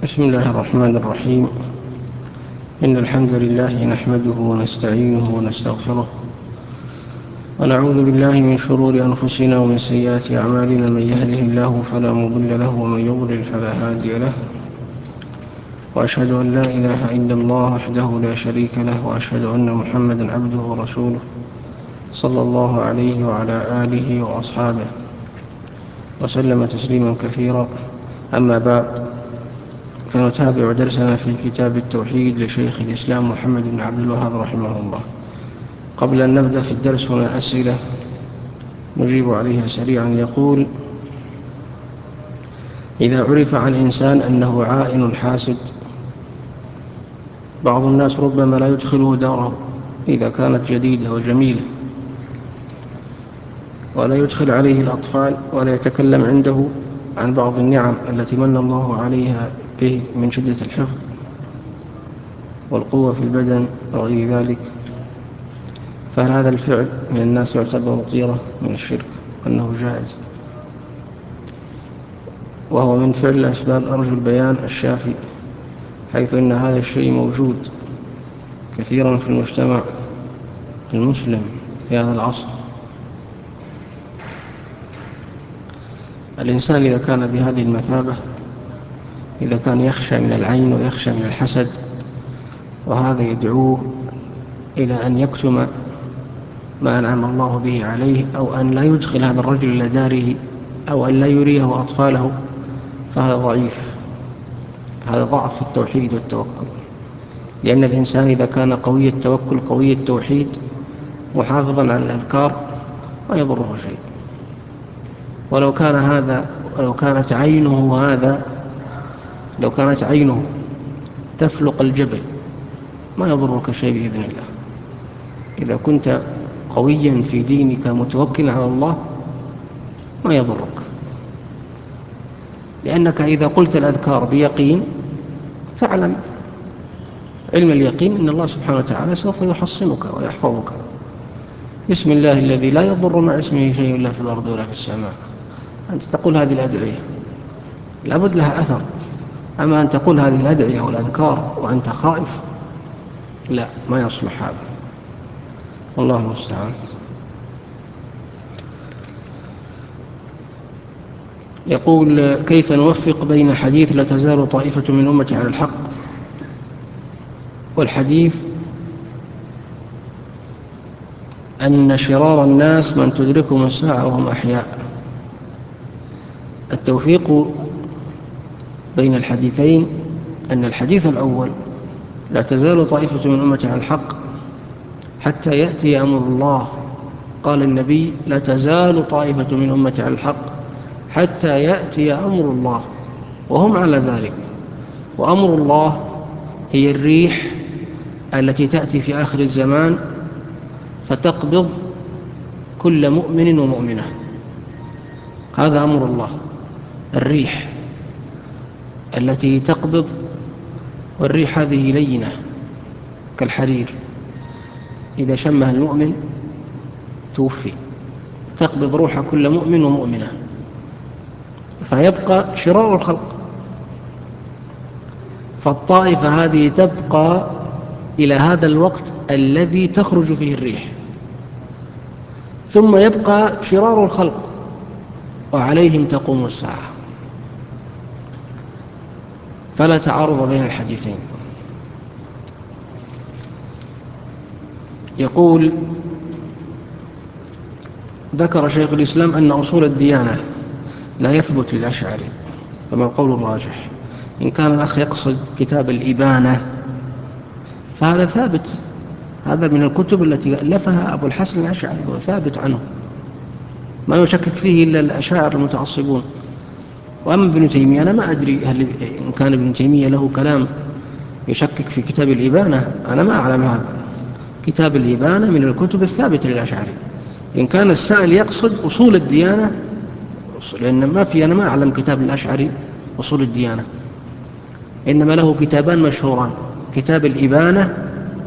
بسم الله الرحمن الرحيم. إن الحمد لله نحمده ونستعينه ونستغفره ونعوذ بالله من شرور أنفسنا ومن سيئات أعمالنا. من يهده الله فلا مضل له ومن يضلل فلا هادي له، وأشهد أن لا إله إلا الله وحده لا شريك له، وأشهد أن محمدا عبده ورسوله صلى الله عليه وعلى آله وأصحابه وسلم تسليما كثيرا. أما بعد، فنتابع درسنا في كتاب التوحيد لشيخ الإسلام محمد بن عبد الوهاب رحمه الله. قبل أن نبدأ في الدرس هنا أسئلة نجيب عليها سريعا. يقول: إذا عرف عن إنسان أنه عائن حاسد، بعض الناس ربما لا يدخله داره إذا كانت جديدة وجميلة، ولا يدخل عليه الأطفال، ولا يتكلم عنده عن بعض النعم التي من الله عليها به من شدة الحفظ والقوة في البدن وغير ذلك، فهل هذا الفعل من الناس يعتبر طيرة من الشرك أنه جائز؟ وهو من فعل الأسباب أرجو البيان الشافي، حيث أن هذا الشيء موجود كثيرا في المجتمع المسلم في هذا العصر. الإنسان إذا كان بهذه المثابة، إذا كان يخشى من العين ويخشى من الحسد، وهذا يدعوه إلى أن يكتم ما أنعم الله به عليه، أو أن لا يدخل هذا الرجل إلى داره، أو أن لا يريه أطفاله، فهذا ضعيف، هذا ضعف في التوحيد والتوكل. لأن الإنسان إذا كان قوي التوكل قوي التوحيد محافظا على الأذكار ما يضره شيء. ولو كان هذا، لو كانت عينه تفلق الجبل ما يضرك شيء بإذن الله. إذا كنت قويا في دينك متوكلا على الله ما يضرك، لأنك إذا قلت الأذكار بيقين تعلم علم اليقين أن الله سبحانه وتعالى سوف يحصنك ويحفظك. بسم الله الذي لا يضر مع اسمه شيء إلا في الأرض ولا في السماء. أنت تقول هذه الأدعية لابد لها أثر، أما أن تقول هذه الأدعية والأذكار وأنت خائف، لا، ما يصلح هذا، والله المستعان. يقول: كيف نوفق بين حديث لا تزال طائفة من أمتي على الحق، والحديث أن شرار الناس من تدركهم الساعة وهم أحياء؟ التوفيق بين الحديثين أن الحديث الأول لا تزال طائفة من أمتي على الحق حتى يأتي أمر الله، قال النبي: لا تزال طائفة من أمتي على الحق حتى يأتي أمر الله وهم على ذلك. وأمر الله هي الريح التي تأتي في آخر الزمان فتقبض كل مؤمن ومؤمنة، هذا أمر الله، الريح التي تقبض، والريح هذه لينة كالحرير، إذا شمها المؤمن توفي، تقبض روح كل مؤمن ومؤمنة، فيبقى شرار الخلق. فالطائفة هذه تبقى إلى هذا الوقت الذي تخرج فيه الريح، ثم يبقى شرار الخلق وعليهم تقوم الساعة. فلا تعارض بين الحديثين. يقول: ذكر شيخ الإسلام أن أصول الديانة لا يثبت للأشعري، فما القول الراجح؟ إن كان الأخ يقصد كتاب الإبانة فهذا ثابت، هذا من الكتب التي ألفها أبو الحسن الأشعري، وثابت عنه ما يشكك فيه إلا الأشاعر المتعصبون. وأما ابن تيمية أنا ما أدري هل إن كان ابن تيمية له كلام يشكك في كتاب الإبانة، أنا ما أعلم هذا. كتاب الإبانة من الكتب الثابتة للأشعري. إن كان السائل يقصد أصول الديانة، لأن أنا ما أعلم كتاب الأشعري أصول الديانة، إنما له كتابان مشهوران: كتاب الإبانة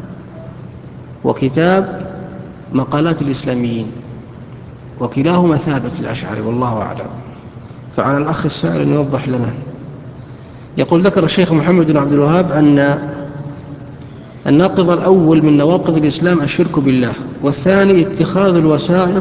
وكتاب مقالات الإسلاميين، وكلاهما ثابت للأشعري والله أعلم. فعلى الأخ السائل أن يوضح لنا. يقول ذكر الشيخ محمد بن عبد الوهاب أن الناقض الأول من نواقض الإسلام الشرك بالله، والثاني اتخاذ الوسائط،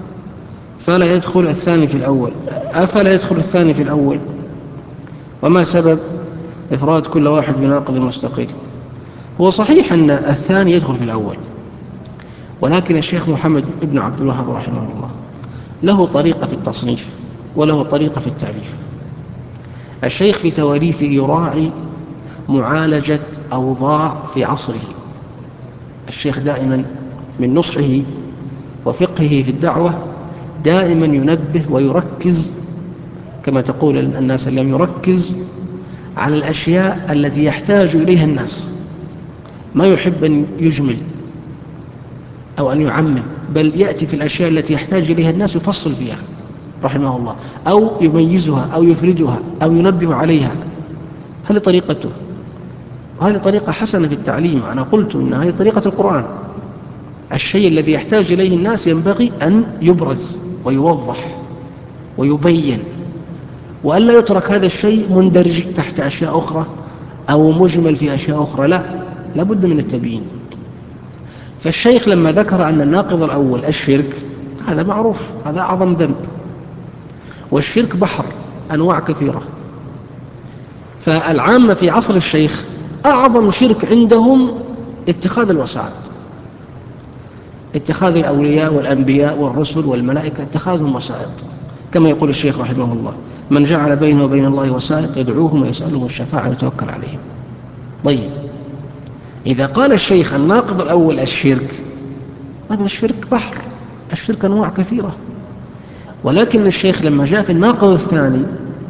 فلا يدخل الثاني في الأول. أفلا يدخل الثاني في الأول؟ وما سبب إفراد كل واحد بناقض مستقل؟ هو صحيح أن الثاني يدخل في الأول، ولكن الشيخ محمد بن عبد الوهاب رحمه الله له طريقة في التصنيف وله طريقة في التعريف. الشيخ في تواليفه يراعي معالجة أوضاع في عصره. الشيخ دائما من نصحه وفقهه في الدعوة دائما ينبه ويركز، كما تقول الناس اليوم، يركز على الأشياء التي يحتاج إليها الناس، ما يحب أن يجمل أو أن يعمم، بل يأتي في الأشياء التي يحتاج إليها الناس يفصل فيها رحمه الله، أو يميزها أو يفردها أو ينبه عليها. هذه طريقته، وهذه طريقة حسنة في التعليم. أنا قلت إن هذه طريقة القرآن. الشيء الذي يحتاج إليه الناس ينبغي أن يبرز ويوضح ويبين، وألا يترك هذا الشيء مندرج تحت أشياء أخرى أو مجمل في أشياء أخرى، لا، لابد من التبيين. فالشيخ لما ذكر أن الناقض الأول الشرك، هذا معروف، هذا أعظم ذنب، والشرك بحر أنواع كثيرة. فالعامة في عصر الشيخ أعظم شرك عندهم اتخاذ الوسائط، اتخاذ الأولياء والأنبياء والرسل والملائكة، اتخاذهم وسائط، كما يقول الشيخ رحمه الله: من جعل بينه وبين الله وسائط يدعوهم ويسألهم الشفاعة ويتوكل عليهم. طيب، إذا قال الشيخ الناقض الأول الشرك، طيب الشرك بحر، الشرك أنواع كثيرة. ولكن الشيخ لما جاء في الناقض الثاني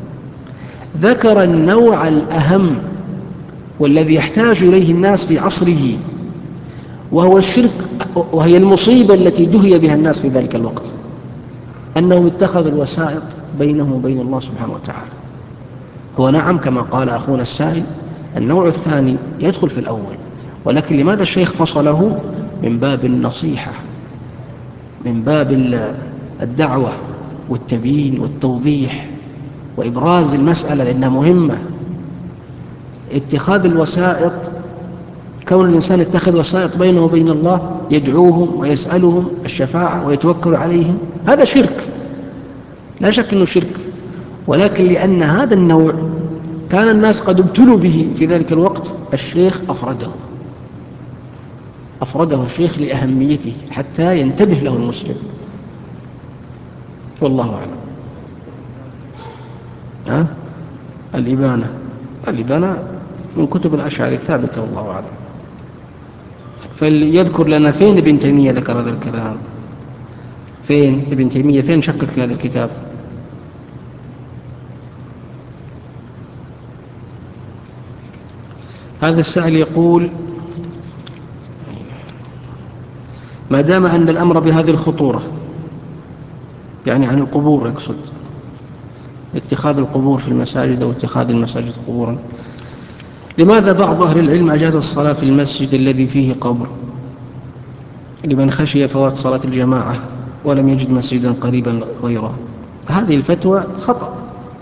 ذكر النوع الأهم والذي يحتاج إليه الناس في عصره، وهو الشرك، وهي المصيبة التي دهي بها الناس في ذلك الوقت، أنهم اتخذوا الوسائط بينهم وبين الله سبحانه وتعالى. هو نعم كما قال أخونا السائل النوع الثاني يدخل في الأول، ولكن لماذا الشيخ فصله؟ من باب النصيحة، من باب الدعوة والتبيين والتوضيح وإبراز المسألة لأنها مهمة. اتخاذ الوسائط، كون الإنسان يتخذ وسائط بينه وبين الله يدعوهم ويسألهم الشفاعة ويتوكل عليهم، هذا شرك، لا شك أنه شرك. ولكن لأن هذا النوع كان الناس قد ابتلوا به في ذلك الوقت، الشيخ أفرده الشيخ لأهميته حتى ينتبه له المسلم. والله أعلم. الإبانة من كتب الأشعري الثابتة، والله أعلم. فليذكر لنا فين ابن تيمية ذكر هذا الكلام، فين ابن تيمية، فين شكك في هذا الكتاب. هذا السائل يقول: ما دام أن الأمر بهذه الخطورة، يعني عن القبور يقصد، اتخاذ القبور في المساجد أو اتخاذ المساجد قبورا، لماذا بعض أهل العلم أجاز الصلاة في المسجد الذي فيه قبر لمن خشي فوات صلاة الجماعة ولم يجد مسجدا قريبا غيره؟ هذه الفتوى خطأ.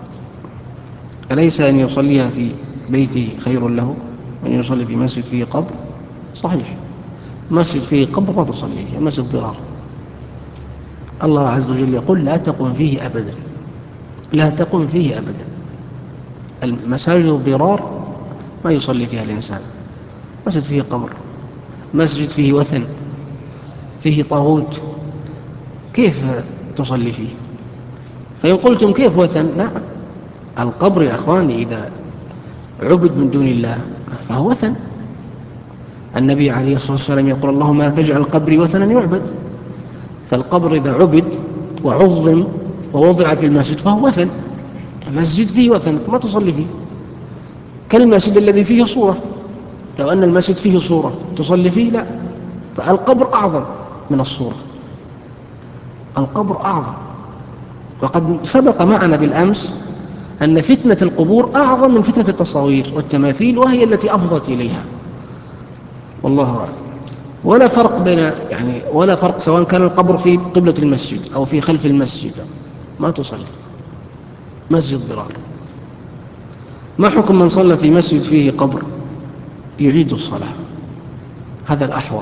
أليس أن يصليها في بيته خير له من يصلي في مسجد فيه قبر؟ صحيح، مسجد فيه قبر ما تصلي فيه، مسجد ضرار. الله عز وجل يقول: لا تقم فيه أبدا، لا تقم فيه أبدا. المساجد الضرار ما يصلي فيها الإنسان. مسجد فيه قبر، مسجد فيه وثن، فيه طاغوت، كيف تصلي فيه؟ فإن قلتم كيف وثن، نعم، القبر يا أخواني إذا عبد من دون الله فهو وثن. النبي عليه الصلاة والسلام يقول: اللهم لا تجعل قبري وثنا يعبد. فالقبر إذا عبد وعظم ووضع في المسجد فهو وثن. المسجد فيه وثن ما تصلي فيه، كالمسجد الذي فيه صورة. لو أن المسجد فيه صورة تصلي فيه؟ لا. فالقبر أعظم من الصورة، القبر أعظم. وقد سبق معنا بالأمس أن فتنة القبور أعظم من فتنة التصاوير والتماثيل، وهي التي أفضت إليها. والله أعلم. ولا فرق ولا فرق سواء كان القبر في قبلة المسجد أو في خلف المسجد، ما تصلي، مسجد ضرار. ما حكم من صلى في مسجد فيه قبر؟ يعيد الصلاة، هذا الأحوط،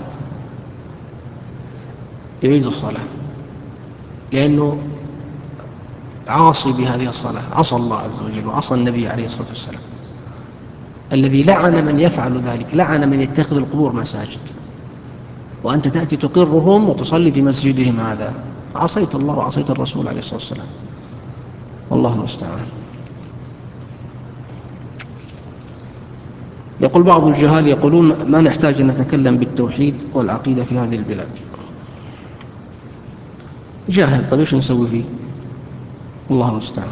يعيد الصلاة، لأنه عاصي بهذه الصلاة، عصى الله عز وجل وعصى النبي عليه الصلاة والسلام الذي لعن من يفعل ذلك، لعن من يتخذ القبور مساجد، وأنت تأتي تقرهم وتصلي في مسجدهم، هذا عصيت الله وعصيت الرسول عليه الصلاة والسلام، والله المستعان. يقول بعض الجهال يقولون ما نحتاج أن نتكلم بالتوحيد والعقيدة في هذه البلاد. جاهل، طيب ايش نسوي فيه؟ الله المستعان.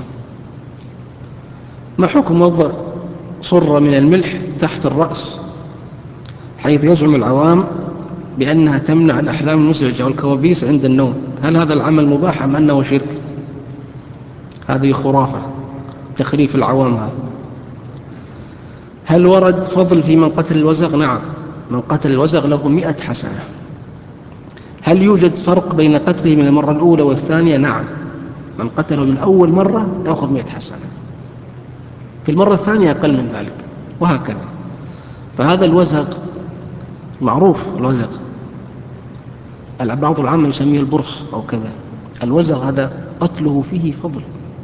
ما حكم وضع صرة من الملح تحت الرأس حيث يزعم العوام بأنها تمنع الأحلام المزعجة والكوابيس عند النوم؟ هل هذا العمل مباح أم أنه شرك؟ هذه خرافة، تخريف العوام هذا. هل ورد فضل في من قتل الوزغ؟ نعم، من قتل الوزغ له 100 حسنة. هل يوجد فرق بين قتله من المرة الأولى والثانية؟ نعم، من قتله من أول مرة يأخذ 100 حسنة، في المرة الثانية أقل من ذلك، وهكذا. فهذا الوزغ معروف، الوزغ بعض العامة يسميه البرص أو كذا، الوزغ هذا قتله فيه فضل،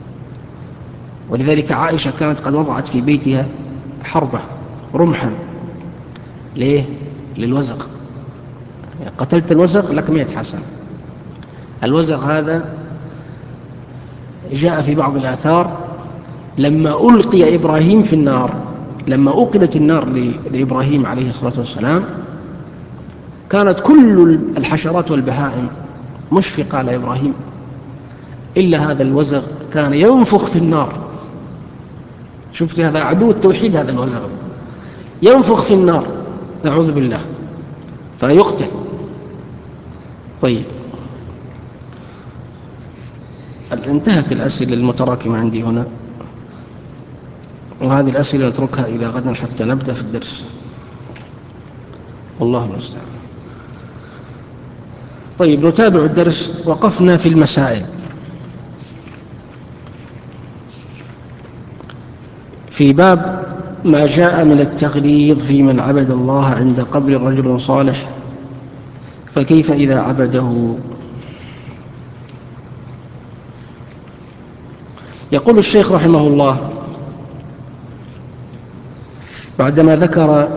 ولذلك عائشة كانت قد وضعت في بيتها حربة رمحا، ليه؟ للوزغ، يعني قتلت الوزغ لك 100 حسنة. الوزغ هذا جاء في بعض الآثار لما ألقي إبراهيم في النار، لما أوقدت النار لإبراهيم عليه الصلاة والسلام، كانت كل الحشرات والبهائم مشفقة على إبراهيم، إلا هذا الوزغ كان ينفخ في النار. شفت، هذا عدو التوحيد، هذا الوزغ ينفخ في النار، نعوذ بالله، فيقتل. طيب، انتهت الأسئلة المتراكمة عندي هنا، وهذه الأسئلة نتركها إلى غد حتى نبدأ في الدرس، والله المستعان. طيب، نتابع الدرس. وقفنا في المسائل في باب ما جاء من التغليظ في من عبد الله عند قبر رجل صالح، فكيف إذا عبده؟ يقول الشيخ رحمه الله بعدما ذكر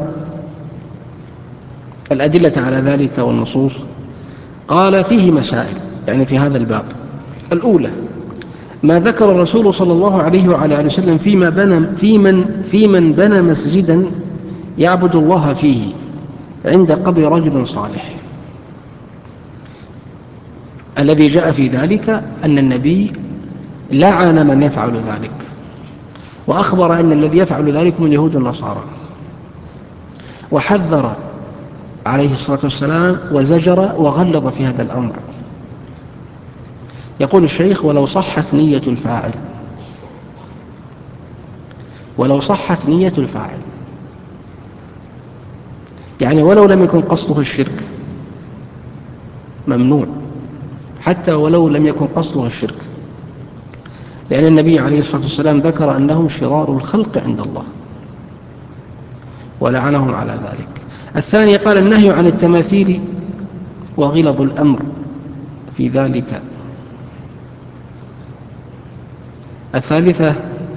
الأدلة على ذلك والنصوص، قال فيه مسائل، يعني في هذا الباب. الأولى ما ذكر الرسول صلى الله عليه وعلى آله وسلم في من بنى مسجدا يعبد الله فيه عند قبر رجل صالح. الذي جاء في ذلك أن النبي لعن من يفعل ذلك، وأخبر أن الذي يفعل ذلك من اليهود والنصارى، وحذر عليه الصلاة والسلام وزجر وغلظ في هذا الأمر. يقول الشيخ ولو صحت نية الفاعل، ولو صحت نية الفاعل، يعني ولو لم يكن قصده الشرك ممنوع، حتى ولو لم يكن قصده الشرك، لأن النبي عليه الصلاة والسلام ذكر أنهم شرار الخلق عند الله ولعنهم على ذلك. الثاني قال النهي عن التماثيل وغلظ الأمر في ذلك. الثالثة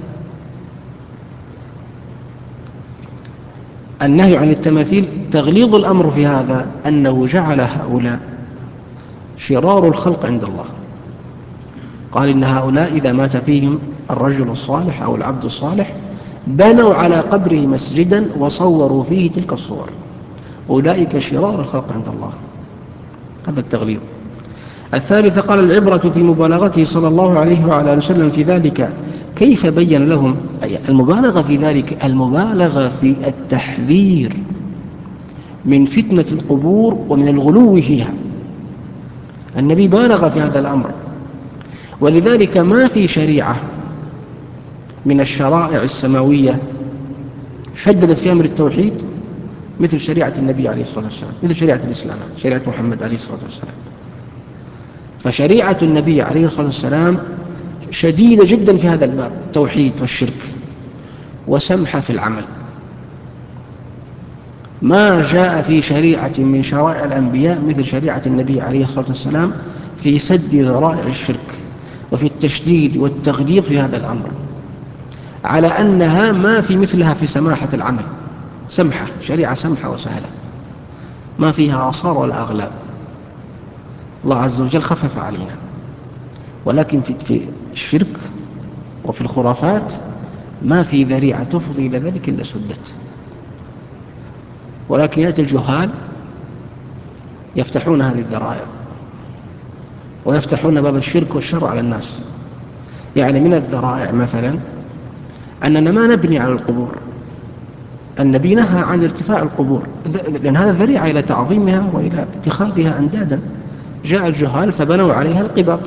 النهي عن التماثيل تغليظ الأمر في هذا أنه جعل هؤلاء شرار الخلق عند الله، قال إن هؤلاء إذا مات فيهم الرجل الصالح أو العبد الصالح بنوا على قبره مسجدا وصوروا فيه تلك الصور، أولئك شرار الخلق عند الله، هذا التغليظ. الثالثة قال العبرة في مبالغته صلى الله عليه وعلى آله وسلم في ذلك، كيف بين لهم، أي المبالغة في ذلك، المبالغة في التحذير من فتنة القبور ومن الغلو فيها. النبي بالغ في هذا الأمر، ولذلك ما في شريعة من الشرائع السماوية شددت في أمر التوحيد مثل شريعة النبي عليه الصلاة والسلام، مثل شريعة الإسلام، شريعة محمد عليه الصلاة والسلام. فشريعة النبي عليه الصلاة والسلام شديدة جدا في هذا الباب، التوحيد والشرك، وسمحة في العمل. ما جاء في شريعة من شرائع الأنبياء مثل شريعة النبي عليه الصلاة والسلام في سد ذرائع الشرك وفي التشديد والتغليظ في هذا الأمر، على أنها ما في مثلها في سماحة العمل. سمحة، شريعة سمحة وسهلة، ما فيها آثار ولا أغلال. الله عز وجل خفف علينا. ولكن في الشرك وفي الخرافات ما في ذريعة تفضي إلى ذلك إلا سدت. ولكن يأتي الجهال يفتحون هذه الذرائع ويفتحون باب الشرك والشر على الناس. يعني من الذرائع مثلا أننا ما نبني على القبور. النبي نهى عن ارتفاع القبور، لأن هذا ذريعة إلى تعظيمها وإلى اتخاذها أندادا. جاء الجهال فبنوا عليها القباب.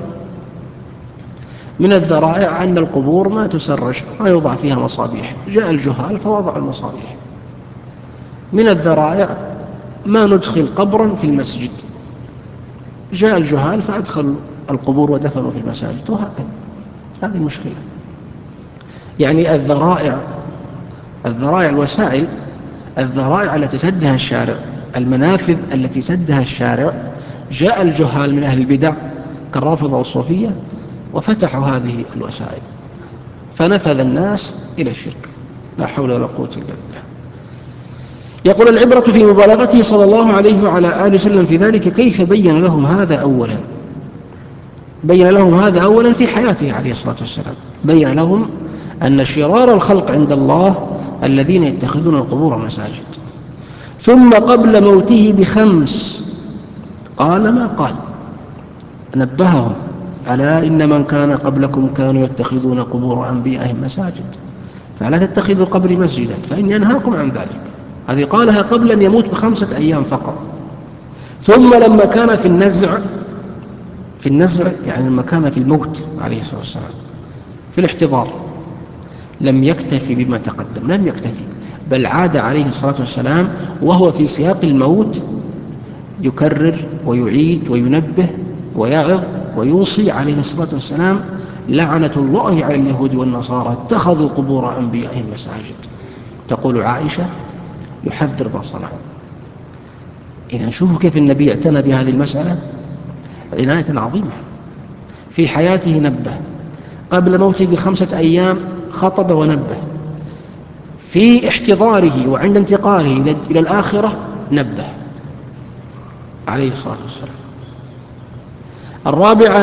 من الذرائع أن القبور ما تسرج، ما يوضع فيها مصابيح. جاء الجهال فوضعوا المصابيح. من الذرائع ما ندخل قبرا في المسجد. جاء الجهال فأدخلوا القبور ودفنوا في المساجد، وهكذا. هذه المشكلة. يعني الذرائع الوسائل، الذرائع التي سدها الشارع، المنافذ التي سدها الشارع، جاء الجهال من أهل البدع كالرافضة والصوفية وفتحوا هذه الوسائل فنفذ الناس إلى الشرك. لا حول ولا قوة إلا بالله. يقول: العبرة في مبالغته صلى الله عليه وعلى آله وسلم في ذلك كيف بين لهم هذا أولا. بين لهم هذا أولا في حياته عليه الصلاة والسلام. بين لهم أن شرار الخلق عند الله الذين يتخذون القبور مساجد. ثم قبل موته ب5 قال ما قال، نبههم: ألا إن من كان قبلكم كانوا يتخذون قبور أنبيائهم مساجد فلا تتخذوا قبري مسجدا فإني أنهاكم عن ذلك. هذه قالها قبل أن يموت ب5 أيام فقط. ثم لما كان في النزع يعني لما كان في الموت عليه الصلاة والسلام في الاحتضار، لم يكتفي بما تقدم، لم يكتفي، بل عاد عليه الصلاة والسلام وهو في سياق الموت يكرر ويعيد وينبه ويعظ ويوصي عليه الصلاة والسلام: لعنة الله على اليهود والنصارى اتخذوا قبور أنبيائهم مساجد. تقول عائشة: يحذر ما صنعوا. إذا شوفوا كيف النبي اعتنى بهذه المسألة عناية عظيمة. في حياته نبه، قبل موته ب5 أيام خطب ونبه، في احتضاره وعند انتقاله إلى الآخرة نبه عليه الصلاة والسلام. الرابعة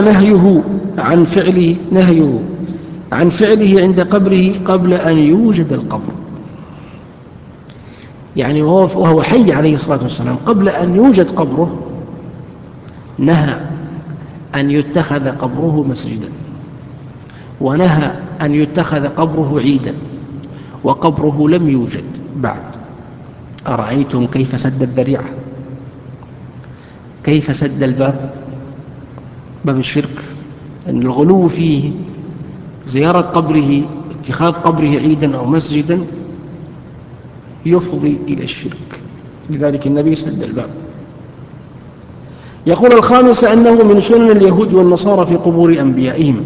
نهيه عن فعله عند قبره قبل أن يوجد القبر. يعني وهو حي عليه الصلاة والسلام قبل أن يوجد قبره نهى أن يتخذ قبره مسجدا، ونهى أن يتخذ قبره عيدا، وقبره لم يوجد بعد. أرأيتم كيف سد الذريعة، كيف سد باب الشرك. أن الغلو فيه زيارة قبره، اتخاذ قبره عيدا أو مسجدا يفضي إلى الشرك، لذلك النبي سد الباب. يقول: الخامسة أنه من سنن اليهود والنصارى في قبور أنبيائهم.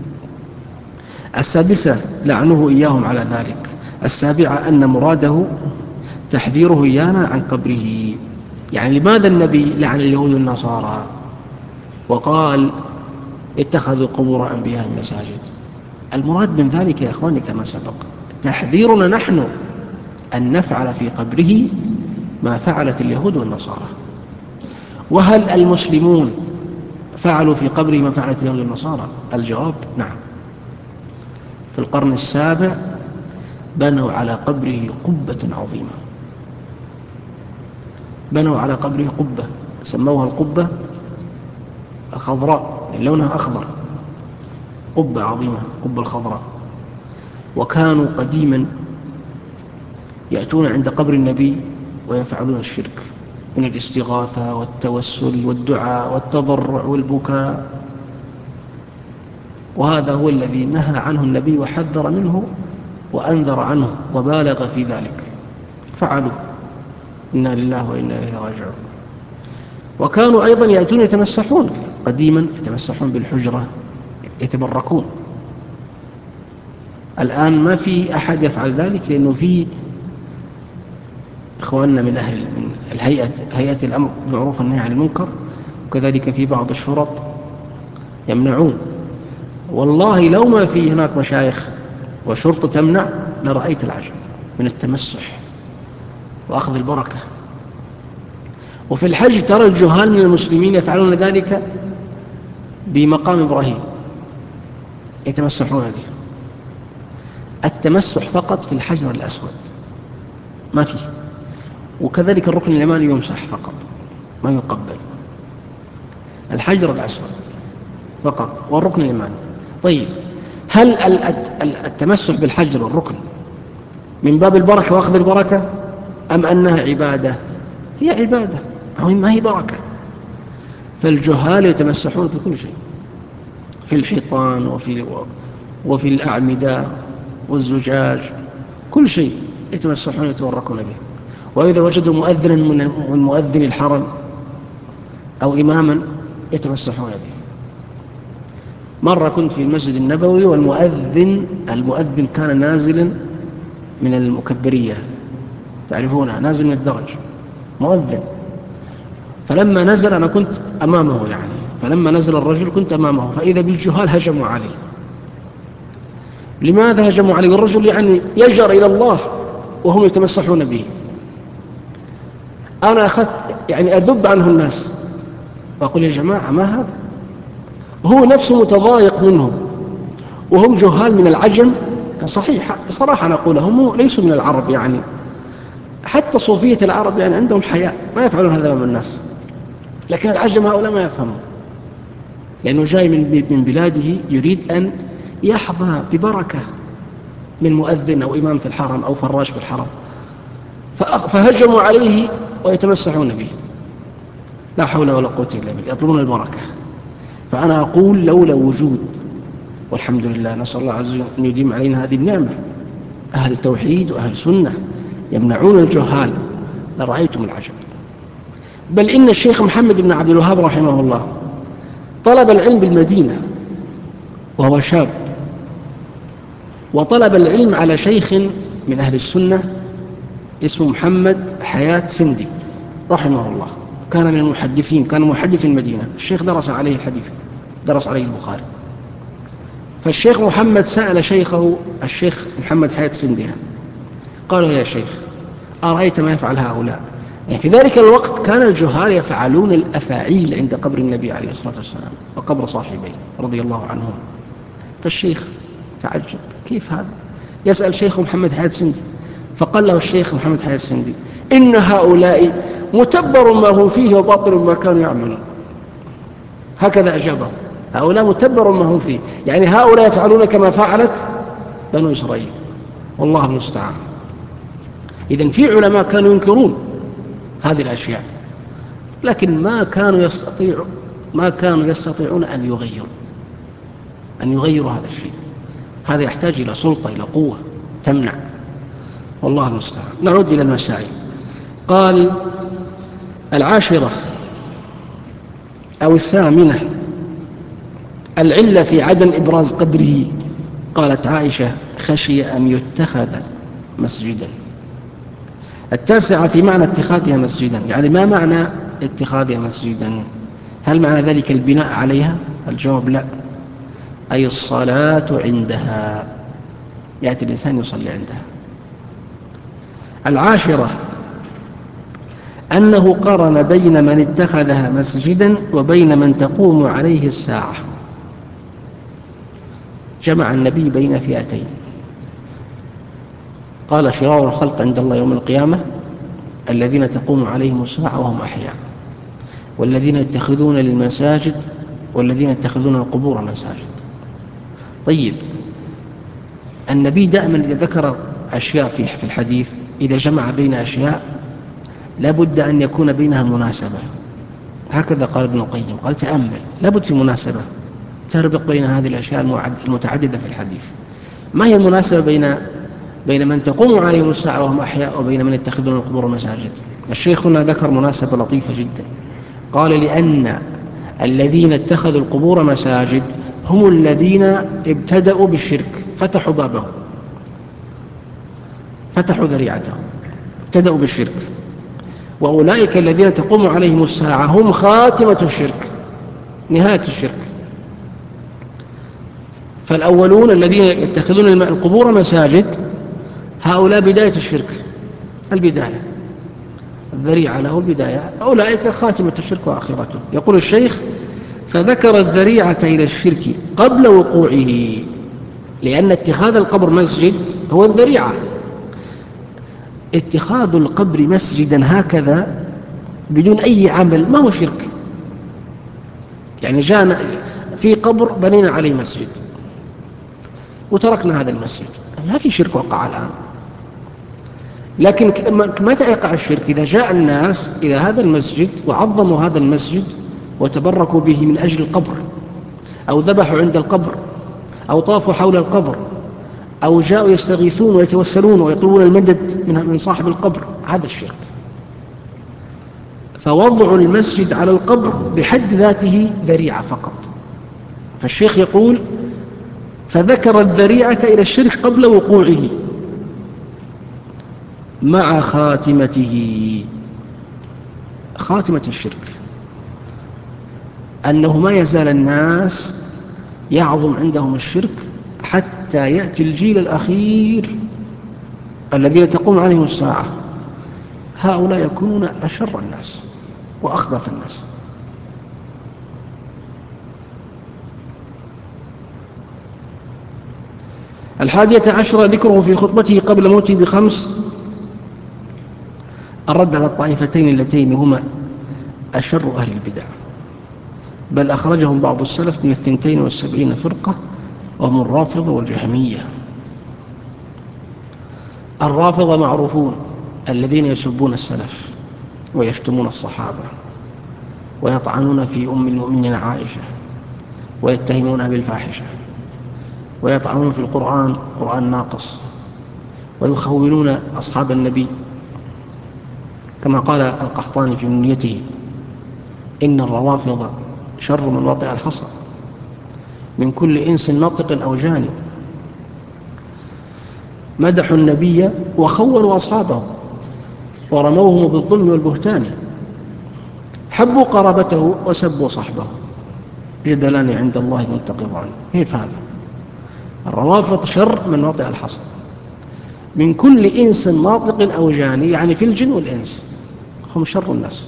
السادسة لعنه إياهم على ذلك. السابعة أن مراده تحذيره إيانا عن قبره. يعني لماذا النبي لعن اليهود والنصارى وقال اتخذوا قبور أنبيائهم مساجد؟ المراد من ذلك يا أخواني كما سبق تحذيرنا نحن أن نفعل في قبره ما فعلت اليهود والنصارى. وهل المسلمون فعلوا في قبره ما فعلت اليهود والنصارى؟ الجواب نعم. في القرن السابع بنوا على قبره قبة عظيمة، بنوا على قبره قبة سموها القبة الخضراء، لونها أخضر، قبة عظيمة، قبة الخضراء. وكانوا قديما يأتون عند قبر النبي ويفعلون الشرك من الاستغاثة والتوسل والدعاء والتضرع والبكاء، وهذا هو الذي نهى عنه النبي وحذر منه وأنذر عنه وبالغ في ذلك. فعلوا، إنا لله وإنا إليه راجعون. وكانوا أيضا يأتون يتمسحون، قديما يتمسحون بالحجرة، يتبركون. الآن ما في أحد يفعل ذلك، لأنه في إخواننا من أهل من هيئة الأمر بالمعروف والنهي عن المنكر، وكذلك في بعض الشرط يمنعون. والله لو ما في هناك مشايخ وشرطة تمنع لرأيت العجب من التمسح وأخذ البركة. وفي الحج ترى الجهال من المسلمين يفعلون ذلك بمقام إبراهيم، يتمسحون به. التمسح فقط في الحجر الأسود ما فيه، وكذلك الركن اليماني يمسح فقط ما يقبل. الحجر الأسود فقط والركن اليماني. طيب، هل التمسح بالحجر والركن من باب البركة وأخذ البركة أم أنها عبادة؟ هي عبادة، ما هي بركة. فالجهال يتمسحون في كل شيء، في الحيطان وفي الأعمدة والزجاج، كل شيء يتمسحون يتوركون به. وإذا وجدوا مؤذنا من مؤذن الحرم أو إماما يتمسحون به. مرة كنت في المسجد النبوي والمؤذن كان نازلا من المكبرية، تعرفونها، نازل من الدرج، مؤذن. فلما نزل أنا كنت أمامه فلما نزل الرجل كنت أمامه، فإذا بالجهال هجموا عليه. لماذا هجموا عليه؟ والرجل يجر إلى الله وهم يتمسحون به. أنا أخذت أذب عنه الناس وأقول يا جماعة ما هذا؟ هو نفسه متضايق منهم، وهم جهال من العجم. صحيح صراحة نقول هم ليسوا من العرب، حتى صوفية العرب عندهم حياء، ما يفعلون هذا من الناس. لكن العجم هؤلاء ما يفهمون، لأنه جاي من بلاده يريد أن يحظى ببركة من مؤذن أو إمام في الحرم أو فراش في الحرم، فهجموا عليه ويتمسحون به. لا حول ولا قوة إلا بالله، يطلبون البركة. فأنا أقول لولا وجود، والحمد لله، نسأل الله عز وجل أن يديم علينا هذه النعمة، أهل توحيد وأهل سنة يمنعون الجهال لرأيتم العجب. بل إن الشيخ محمد بن عبد الوهاب رحمه الله طلب العلم بالمدينة وهو شاب، وطلب العلم على شيخ من أهل السنة اسمه محمد حياة سندي رحمه الله، كان من المحدثين، كان محدث المدينة. الشيخ درس عليه الحديث، درس عليه البخاري. فالشيخ محمد سأل شيخه الشيخ محمد حياة سندي، قال يا شيخ أرأيت ما يفعل هؤلاء؟ في ذلك الوقت كان الجهال يفعلون الأفاعيل عند قبر النبي عليه الصلاة والسلام وقبر صاحبيه رضي الله عنهم. فالشيخ تعجب، كيف هذا؟ يسأل شيخ محمد حياة سندي، فقال له الشيخ محمد حياة سندي إن هؤلاء متبر ما هم فيه وباطل ما كانوا يعملون. هكذا أجابه، هؤلاء متبر ما هم فيه، هؤلاء يفعلون كما فعلت بنو إسرائيل، والله المستعان. إذن في علماء كانوا ينكرون هذه الأشياء، لكن ما كانوا يستطيعون أن يغيروا هذا الشيء. هذا يحتاج إلى سلطة، إلى قوة تمنع، والله المستعان. نعود إلى المسائل. قال العاشرة أو الثامنة العلة في عدم إبراز قبره. قالت عائشة خشي أن يتخذ مسجدا. التاسعة في معنى اتخاذها مسجدا، ما معنى اتخاذها مسجدا؟ هل معنى ذلك البناء عليها؟ الجواب لا، أي الصلاة عندها، يأتي الإنسان يصلي عندها. العاشرة أنه قارن بين من اتخذها مسجدا وبين من تقوم عليه الساعة. جمع النبي بين فئتين، قال شرار الخلق عند الله يوم القيامة الذين تقوم عليهم الساعة وهم أحياء، والذين يتخذون المساجد، والذين يتخذون القبور مساجد. طيب، النبي دائما إذا ذكر أشياء في الحديث، إذا جمع بين أشياء لابد أن يكون بينها مناسبة. هكذا قال ابن القيم، قال تأمل، لابد في مناسبة تربط بين هذه الأشياء المتعددة في الحديث. ما هي المناسبة بين من تقوم عليهم الساعة وهم أحياء وبين من يتخذون القبور مساجد؟ الشيخ هنا ذكر مناسبة لطيفة جدا، قال لأن الذين اتخذوا القبور مساجد هم الذين ابتدأوا بالشرك، فتحوا بابه فتحوا ذريعتهم، ابتدأوا بالشرك. وأولئك الذين تقوم عليهم الساعة هم خاتمة الشرك، نهاية الشرك. فالأولون الذين يتخذون القبور مساجد، هؤلاء بداية الشرك، البداية، الذريعة له البداية، أولئك خاتمة الشرك وآخرته. يقول الشيخ: فذكر الذريعة إلى الشرك قبل وقوعه، لأن اتخاذ القبر مسجد هو الذريعة. اتخاذ القبر مسجدا هكذا بدون أي عمل ما هو شرك. يعني جاءنا في قبر بنينا عليه مسجد وتركنا هذا المسجد، ما في شرك وقع الآن. لكن متى يقع الشرك؟ إذا جاء الناس إلى هذا المسجد وعظموا هذا المسجد وتبركوا به من أجل القبر، أو ذبحوا عند القبر، أو طافوا حول القبر، أو جاءوا يستغيثون ويتوسلون ويطلبون المدد من صاحب القبر، هذا الشرك. فوضع المسجد على القبر بحد ذاته ذريعة فقط. فالشيخ يقول: فذكر الذريعة إلى الشرك قبل وقوعه مع خاتمته. خاتمة الشرك أنه ما يزال الناس يعظم عندهم الشرك حتى يأتي الجيل الأخير الذين تقوم عليهم الساعة، هؤلاء يكونون أشر الناس وأخبث الناس. الحادية عشرة ذكره في خطبته قبل موته بخمس الرد على الطائفتين اللتين هما أشر أهل البدع، بل أخرجهم بعض السلف من 72 فرقة، وهم الرافضة والجهمية. الرافضة معروفون، الذين يسبون السلف ويشتمون الصحابة ويطعنون في أم المؤمنين عائشة ويتهمونها بالفاحشة، ويطعنون في القرآن، قرآن ناقص، ويخونون أصحاب النبي، كما قال القحطاني في نونيته: إن الروافض شر من وطئ الحصى من كل إنس ناطق أو جاني. مدحوا النبي وخونوا أصحابه ورموهم بالظلم والبهتان، حبوا قرابته وسبوا صحبه، جدلان عند الله منتقضان. كيف هذا؟ الروافض شر من وطئ الحصى من كل إنس ناطق أو جاني، يعني في الجن والإنس هم شر الناس.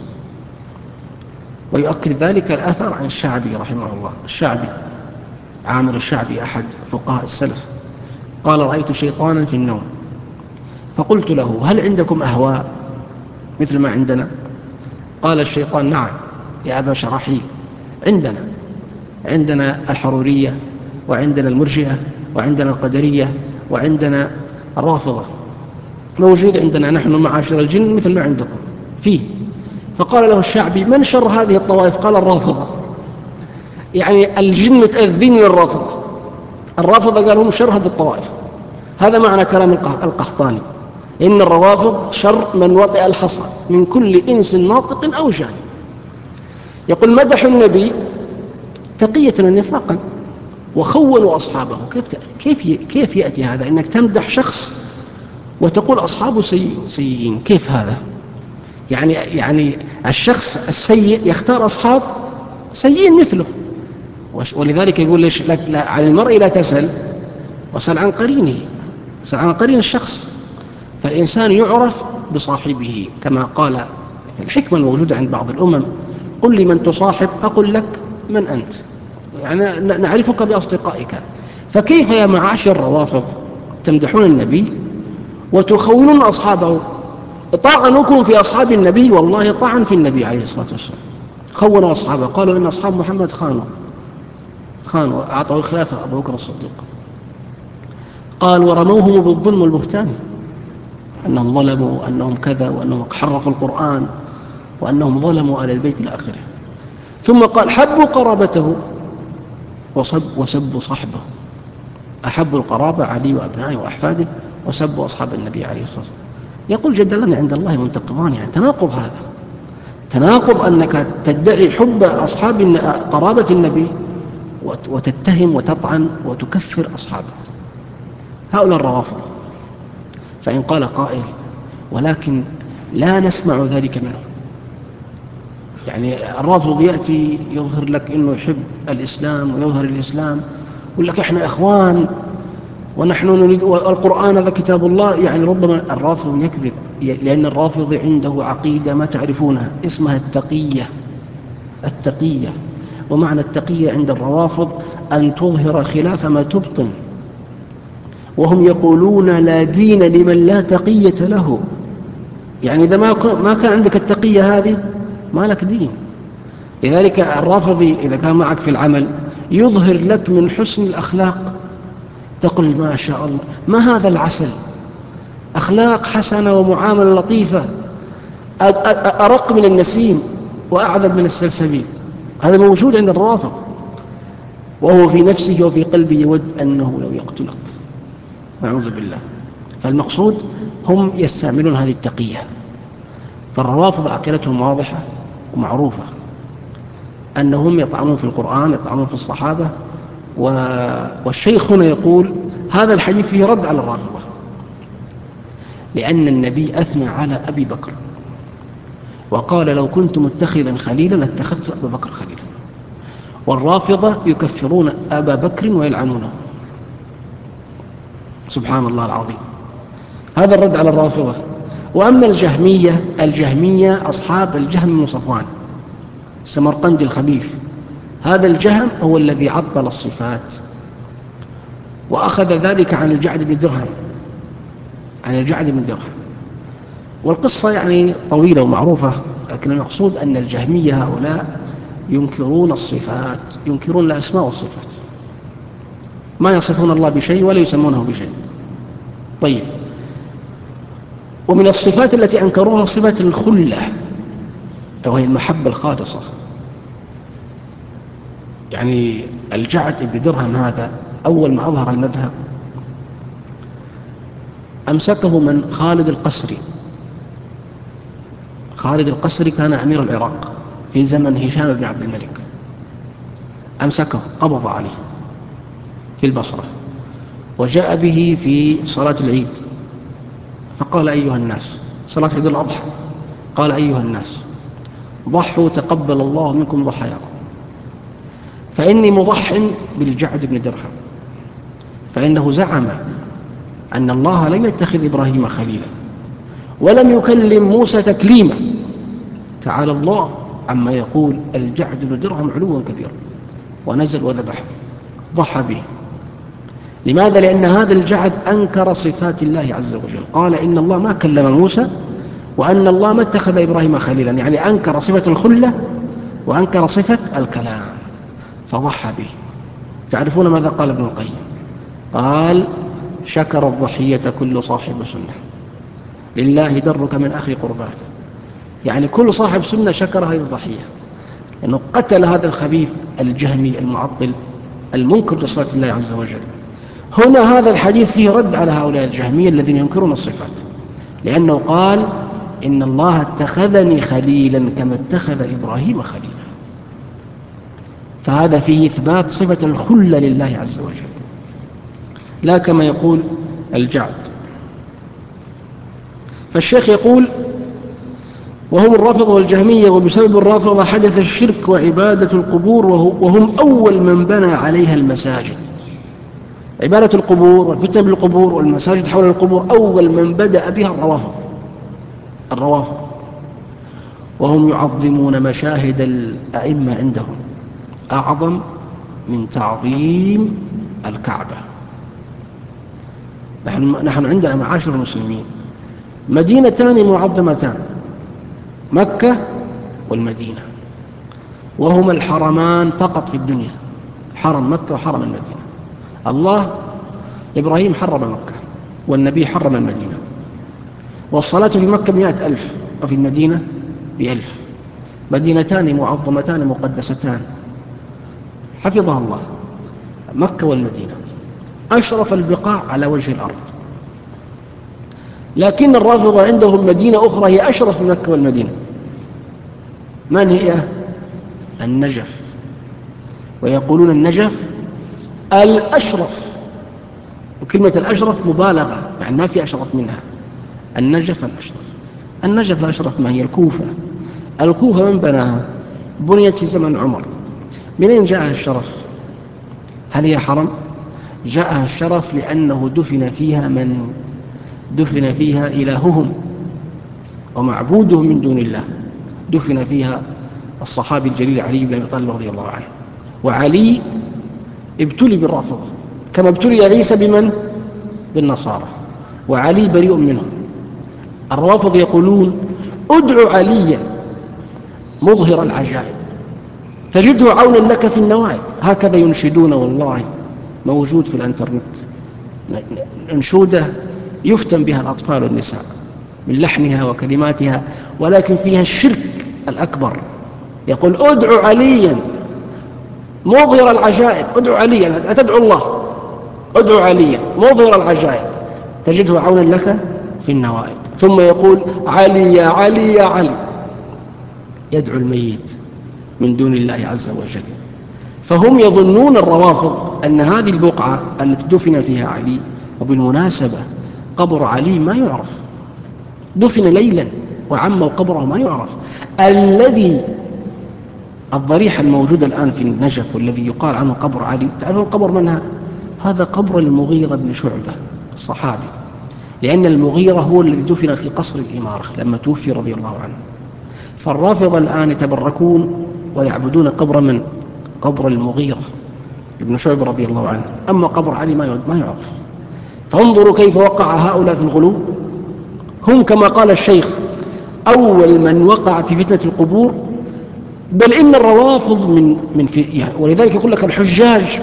ويؤكد ذلك الأثر عن الشعبي رحمه الله. الشعبي عامر الشعبي أحد فقهاء السلف قال: رأيت شيطانا في النوم فقلت له: هل عندكم أهواء مثل ما عندنا؟ قال الشيطان: نعم يا أبا شراحيل، عندنا الحرورية، وعندنا المرجئة، وعندنا القدرية، وعندنا الرافضة، موجود عندنا نحن معاشر الجن مثل ما عندكم فيه. فقال له الشعبي: من شر هذه الطوائف؟ قال: الرافضة. يعني الجن متأذين من الرافضة. الرافضة قال هم شر هذه الطوائف. هذا معنى كلام القحطاني: إن الروافض شر من وطئ الحصى من كل إنس ناطق أو جان. يقول: مدحوا النبي تقية ونفاقا وخونوا أصحابه. كيف يأتي هذا؟ إنك تمدح شخص وتقول أصحابه سيئين؟ كيف هذا؟ يعني الشخص السيء يختار أصحاب سيئين مثله. ولذلك يقول ليش عن المرء لا تسأل وسأل عن قرينه، سأل عن قرين الشخص. فالإنسان يعرف بصاحبه، كما قال في الحكمة الموجودة عند بعض الأمم: قل لي من تصاحب أقول لك من أنت، يعني نعرفك بأصدقائك. فكيف يا معاشر الروافض تمدحون النبي وتخونون أصحابه؟ طعنكم في أصحاب النبي والله طعن في النبي عليه الصلاة والسلام. خونوا أصحابه، قالوا إن أصحاب محمد خانوا أعطوا الخلافة أبو بكر الصديق. قال: ورموهم بالظلم والبهتان، أنهم ظلموا، أنهم كذا، وأنهم حرفوا القرآن، وأنهم ظلموا آل البيت إلى آخره. ثم قال: حبوا قرابته وسبوا صحبه. أحبوا القرابة علي وأبنائه وأحفاده، وسبوا أصحاب النبي عليه الصلاة والسلام. يقول: جدلان عند الله منتقضان. يعني تناقض، هذا تناقض أنك تدعي حب أصحاب قرابة النبي وتتهم وتطعن وتكفر أصحابه. هؤلاء الروافض. فإن قال قائل ولكن لا نسمع ذلك منه، يعني الرافض يأتي يظهر لك أنه يحب الإسلام ويظهر الإسلام، يقول لك إحنا إخوان ونحن نريد القرآن هذا كتاب الله، يعني ربما الرافض يكذب، لأن الرافض عنده عقيدة ما تعرفونها اسمها التقية. التقية، ومعنى التقية عند الروافض أن تظهر خلاف ما تبطن، وهم يقولون لا دين لمن لا تقية له. يعني إذا ما كان عندك التقية هذه ما لك دين. لذلك الرافضي إذا كان معك في العمل يظهر لك من حسن الأخلاق، تقول ما شاء الله ما هذا العسل، أخلاق حسنة ومعاملة لطيفة، أرق من النسيم وأعذب من السلسبيل. هذا موجود عند الرافض، وهو في نفسه وفي قلبه يود أنه لو يقتلك، نعوذ بالله. فالمقصود هم يستعملون هذه التقية. فالروافض عقيدتهم واضحة ومعروفة، أنهم يطعنون في القرآن، يطعنون في الصحابة. والشيخ هنا يقول هذا الحديث فيه رد على الرافضة، لأن النبي أثنى على أبي بكر وقال لو كنت متخذا خليلا لاتخذت أبا بكر خليلا، والرافضة يكفرون أبا بكر ويلعنونه. سبحان الله العظيم. هذا الرد على الرافضة. وأما الجهمية أصحاب الجهم بن صفوان سمرقند الخبيث، هذا الجهم هو الذي عطل الصفات، وأخذ ذلك عن الجعد بن درهم، والقصة يعني طويلة ومعروفة، لكن المقصود أن الجهمية هؤلاء ينكرون الصفات، ينكرون الأسماء والصفات، ما يصفون الله بشيء ولا يسمونه بشيء. طيب، ومن الصفات التي أنكروها صفة الخلة، وهي المحبة الخالصة. يعني الجعد بن درهم هذا أول ما أظهر المذهب أمسكه من خالد القسري. خالد القسري كان أمير العراق في زمن هشام بن عبد الملك، أمسكه قبض عليه في البصرة، وجاء به في صلاة العيد فقال أيها الناس، صلاة عيد الأضحى، قال أيها الناس ضحوا تقبل الله منكم ضحاياكم، فإني مضح بالجعد بن درهم، فإنه زعم أن الله لم يتخذ إبراهيم خليلا ولم يكلم موسى تكليما، تعالى الله عما يقول الجعد بن درهم علوا كبيرا، ونزل وذبح ضحى به. لماذا؟ لأن هذا الجعد أنكر صفات الله عز وجل، قال إن الله ما كلم موسى وأن الله ما اتخذ إبراهيم خليلا، يعني أنكر صفة الخلة وأنكر صفة الكلام فضحى به. تعرفون ماذا قال ابن القيم؟ قال شكر الضحية كل صاحب سنة، لله درك من أخي قربان. يعني كل صاحب سنة شكر هذه الضحية، لأنه قتل هذا الخبيث الجهمي المعطل المنكر لصفات الله عز وجل. هنا هذا الحديث فيه رد على هؤلاء الجهمية الذين ينكرون الصفات، لأنه قال إن الله اتخذني خليلا كما اتخذ إبراهيم خليلا، فهذا فيه إثبات صفة الخلة لله عز وجل، لا كما يقول الجعد. فالشيخ يقول وهم الرافضة والجهمية، وبسبب الرافضة حدث الشرك وعبادة القبور، وهم أول من بنى عليها المساجد. عبادة القبور والفتن بالقبور والمساجد حول القبور أول من بدأ بها الروافض، وهم يعظمون مشاهد الأئمة عندهم أعظم من تعظيم الكعبة. نحن عندنا معاشر المسلمين مدينتان معظمتان، مكة والمدينة، وهما الحرمان فقط في الدنيا، حرم مكة وحرم المدينة. الله إبراهيم حرم مكة والنبي حرم المدينة، والصلاة في مكة 100,000 وفي المدينة 1,000، مدينتان معظمتان مقدستان حفظها الله، مكة والمدينة أشرف البقاع على وجه الأرض. لكن الرافضة عندهم مدينة أخرى هي أشرف من مكة والمدينة، من هي؟ النجف، ويقولون النجف الأشرف، وكلمة الأشرف مبالغة، يعني ما في أشرف منها، النجف الأشرف. النجف الأشرف ما هي؟ الكوفة. الكوفة من بناها؟ بنيت في زمن عمر. منين جاء الشرف؟ هل هي حرم؟ جاء الشرف لأنه دفن فيها من دفن فيها إلههم ومعبودهم من دون الله. دفن فيها الصحابي الجليل علي بن أبي طالب رضي الله عنه. وعلي ابتلي بالرافضة كما ابتلي عيسى بمن؟ بالنصارى، وعلي بريء منهم. الرافض يقولون ادعو عليا مظهر العجائب تجده عونا لك في النوائب. هكذا ينشدون، والله موجود في الانترنت انشودة يفتن بها الأطفال والنساء من لحنها وكلماتها، ولكن فيها الشرك الأكبر. يقول ادعو عليا مظهر العجائب، ادعو عليا، أتدعو الله، ادعو عليا مظهر العجائب تجده عونا لك في النوائب. ثم يقول علي يا علي يا علي، يدعو الميت من دون الله عز وجل. فهم يظنون الروافض أن هذه البقعة التي دفن فيها علي، وبالمناسبة قبر علي ما يعرف، دفن ليلا وعموا قبره ما يعرف. الذي الضريح الموجود الآن في النجف والذي يقال عنه قبر علي، تعرفون قبر من هذا؟ هذا قبر المغيرة بن شعبة الصحابي، لأن المغيرة هو الذي دفن في قصر الإمارة لما توفي رضي الله عنه. فالرافضة الآن يتبركون ويعبدون قبر من؟ قبر المغيرة ابن شعبة رضي الله عنه. أما قبر علي ما يعرف. فانظروا كيف وقع هؤلاء في الغلو. هم كما قال الشيخ أول من وقع في فتنة القبور، بل إن الروافض من في يعني، ولذلك يقول لك الحجاج.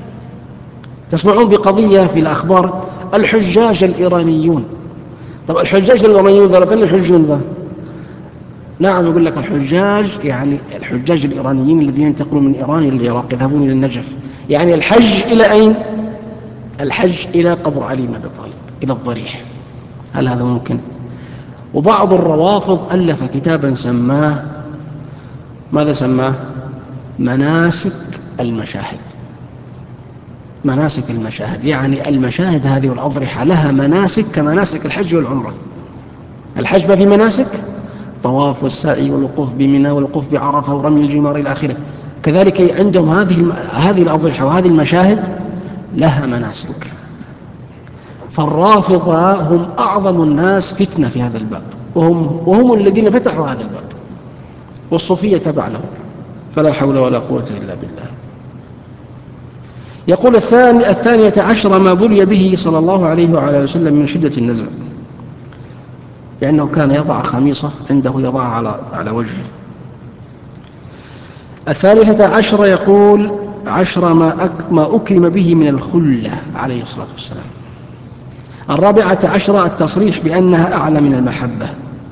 تسمعون بقضية في الأخبار الحجاج الإيرانيون. طب الحجاج الإيرانيون ذا فين الحجون ذا؟ نعم، يقول لك الحجاج يعني الحجاج الإيرانيين الذين ينتقلون من إيران إلى العراق يذهبون إلى النجف. يعني الحج إلى أين؟ الحج إلى قبر علي بن أبي طالب، إلى الضريح. هل هذا ممكن؟ وبعض الروافض ألف كتابا سماه، ماذا سماه؟ مناسك المشاهد. مناسك المشاهد، يعني المشاهد هذه والأضرحة لها مناسك كمناسك الحج والعمرة. الحج ما في مناسك، طواف والسعي والوقوف بمنى والوقوف بعرفة ورمي الجمار إلى آخره. كذلك عندهم هذه الأضرحة وهذه المشاهد لها مناسك. فالرافضة هم أعظم الناس فتنة في هذا الباب، وهم الذين فتحوا هذا الباب، والصوفية تبع لهم. فلا حول ولا قوة إلا بالله. يقول الثانية عشر ما بلي به صلى الله عليه وعلى وسلم من شدة النزع، لأنه كان يضع خميصة عنده يضعها على وجهه. الثالثة عشر يقول عشر ما أكرم به من الخلة عليه الصلاة والسلام. الرابعة عشر التصريح بأنها أعلى من المحبة.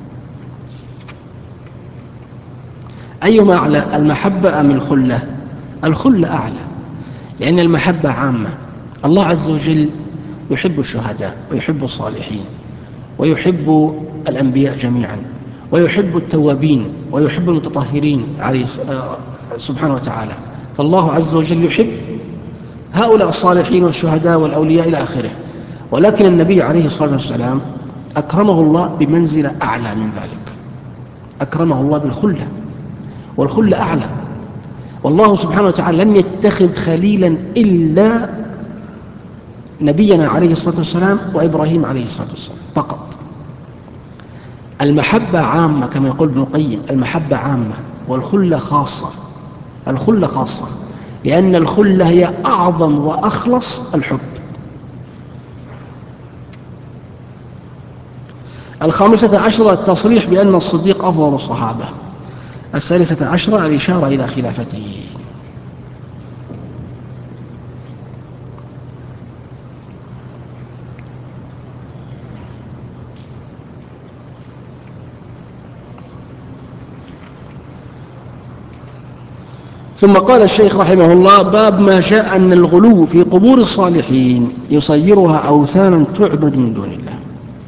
أيهما أعلى، المحبة أم الخلة؟ الخلة أعلى، لأن المحبة عامة. الله عز وجل يحب الشهداء ويحب الصالحين ويحب الأنبياء جميعا، ويحب التوابين ويحب المتطهرين عليه سبحانه وتعالى. فالله عز وجل يحب هؤلاء الصالحين والشهداء والأولياء إلى آخره. ولكن النبي عليه الصلاة والسلام أكرمه الله بمنزلة أعلى من ذلك، أكرمه الله بالخلة، والخلة أعلى. والله سبحانه وتعالى لم يتخذ خليلا إلا نبينا عليه الصلاة والسلام وإبراهيم عليه الصلاة والسلام فقط. المحبة عامة كما يقول ابن القيم، المحبة عامة والخلة خاصة. الخلة خاصة لأن الخلة هي أعظم وأخلص الحب. الخامسة عشرة التصريح بأن الصديق أفضل الصحابة. الثالثة عشرة الإشارة إلى خلافته. ثم قال الشيخ رحمه الله باب ما جاء أن الغلو في قبور الصالحين يصيرها أوثانا تعبد من دون الله.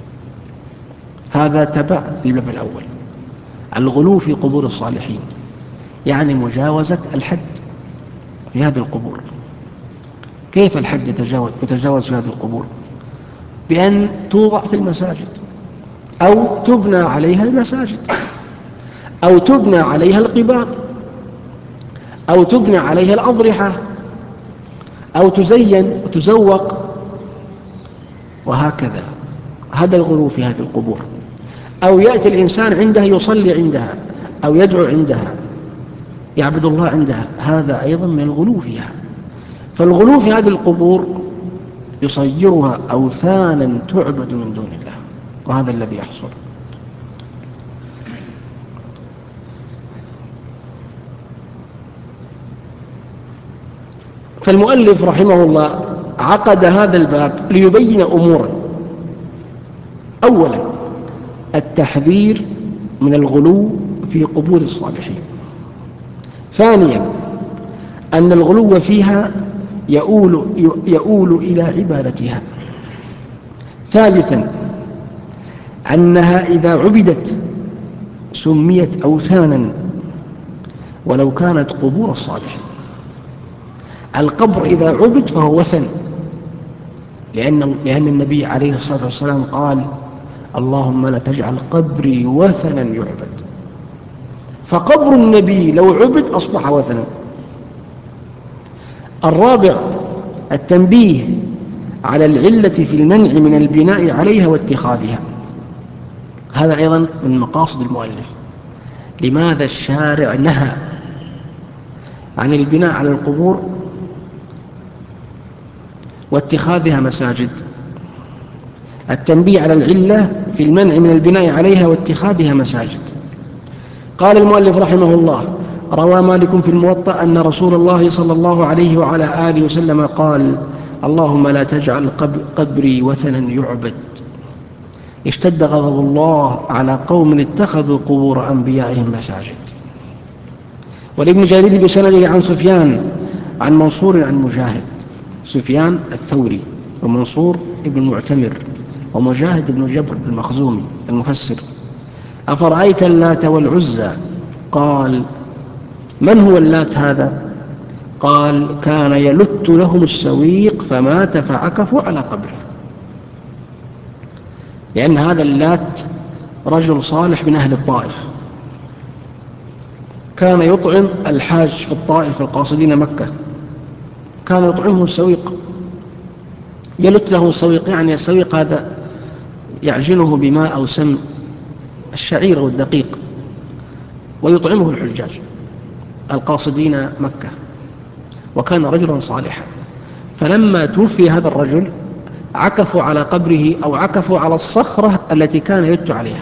هذا تبع للباب الأول. الغلو في قبور الصالحين يعني مجاوزة الحد في هذه القبور. كيف الحد يتجاوز في هذه القبور؟ بأن توضع في المساجد أو تبنى عليها المساجد، أو تبنى عليها القباب، أو تبنى عليها الأضرحة، أو تزين وتزوق، وهكذا. هذا الغلو في هذه القبور. أو يأتي الإنسان عندها يصلي عندها، أو يدعو عندها، يعبد الله عندها، هذا أيضا من الغلو فيها. فالغلو في هذه القبور يصيرها أوثانا تعبد من دون الله، وهذا الذي يحصل. فالمؤلف رحمه الله عقد هذا الباب ليبين أمورا: أولا التحذير من الغلو في قبور الصالحين. ثانيا أن الغلو فيها يؤول إلى عبادتها. ثالثا أنها إذا عبدت سميت أوثانا ولو كانت قبور الصالحين. القبر إذا عبد فهو وثن، لأن النبي عليه الصلاة والسلام قال: اللهم لا تجعل قبري وثنا يعبد. فقبر النبي لو عبد أصبح وثنا. الرابع التنبيه على العلة في المنع من البناء عليها واتخاذها. هذا أيضا من مقاصد المؤلف. لماذا الشارع نهى عن البناء على القبور واتخاذها مساجد؟ التنبيه على العلة في المنع من البناء عليها واتخاذها مساجد. قال المؤلف رحمه الله: روى مالك في الموطأ أن رسول الله صلى الله عليه وعلى آله وسلم قال: اللهم لا تجعل قبري وثنا يعبد. اشتد غضب الله على قوم اتخذوا قبور أنبيائهم مساجد. ولابن جرير بسنده عن سفيان عن منصور عن مجاهد. سفيان الثوري ومنصور ابن المعتمر ومجاهد بن جبر المخزومي المفسر: أفرأيت اللات والعزى؟ قال: من هو اللات هذا؟ قال: كان يلت لهم السويق فمات فعكفوا على قبره. لأن هذا اللات رجل صالح من أهل الطائف، كان يطعم الحاج في الطائف القاصدين مكة، كان يطعمه السويق. يلت له السويق، يعني السويق هذا يعجنه بماء أو سم الشعير والدقيق ويطعمه الحجاج القاصدين مكة، وكان رجلا صالحا. فلما توفي هذا الرجل عكفوا على قبره أو عكفوا على الصخرة التي كان يلت عليها.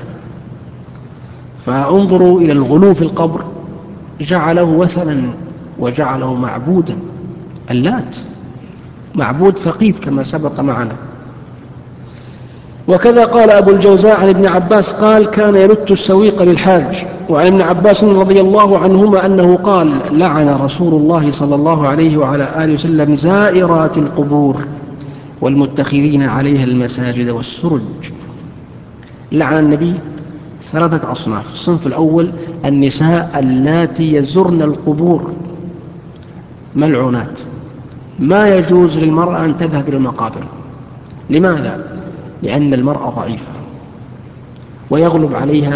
فانظروا إلى الغلو في القبر، جعله وثنا وجعله معبودا. اللات معبود ثقيف كما سبق معنا. وكذا قال أبو الجوزاء عن ابن عباس قال: كان يلت السويق للحاج. وعن ابن عباس رضي الله عنهما أنه قال: لعن رسول الله صلى الله عليه وعلى آله وسلم زائرات القبور والمتخذين عليها المساجد والسرج. لعن النبي ثلاثة أصناف. الصنف الأول النساء اللاتي يزرن القبور ملعونات، ما يجوز للمرأة أن تذهب إلى المقابر. لماذا؟ لأن المرأة ضعيفة ويغلب